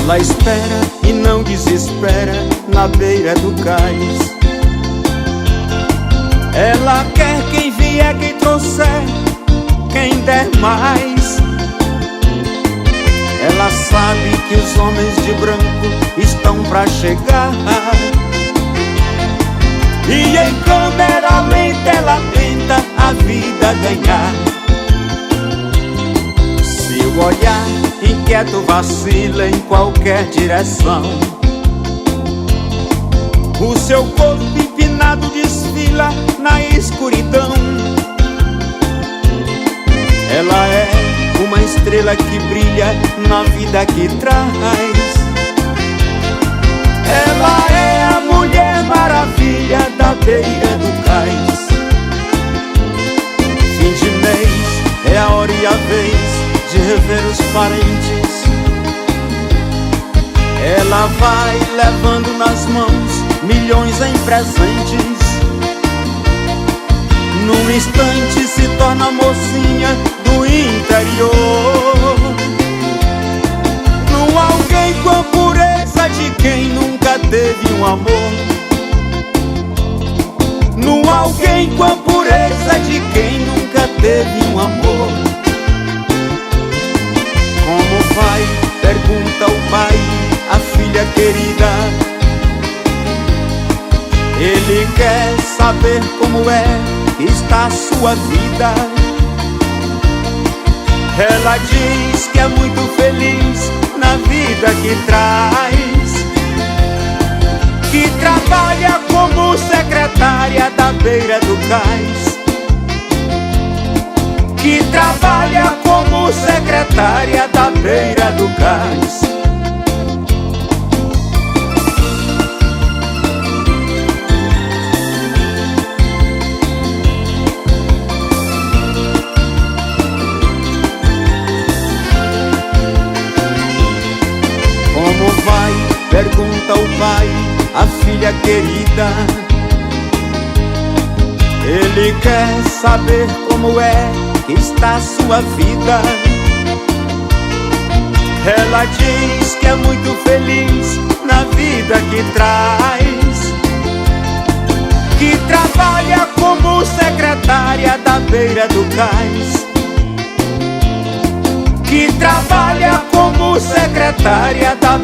Ela espera e não desespera na beira do cais. Ela quer quem vier, quem trouxer, quem der mais. Ela sabe que os homens de branco estão pra chegar, e em câmera lenta ela tenta a vida ganhar. Se o olhar inquieto vacila em qualquer direção, o seu corpo empinado desfila na escuridão. Ela é uma estrela que brilha na vida que traz. Ela é a Mulher Maravilha da beira do cais. Fim de mês é a hora e a vez de rever os parentes. Ela vai levando nas mãos milhões em presentes. Num instante se torna mocinha do interior, num alguém com a pureza de quem nunca teve um amor, num alguém com a pureza de quem nunca teve um amor. Como vai? Pergunta o pai à filha querida. Ele quer saber como é que está a sua vida. Ela diz que é muito feliz na vida que traz, que trabalha como secretária da beira do cais, que trabalha como secretária da beira do cais. Como vai? Pergunta o pai à filha querida. Ele quer saber como é que está a sua vida. Ela diz que é muito feliz na vida que traz, que trabalha como secretária da beira do cais, que trabalha como secretária da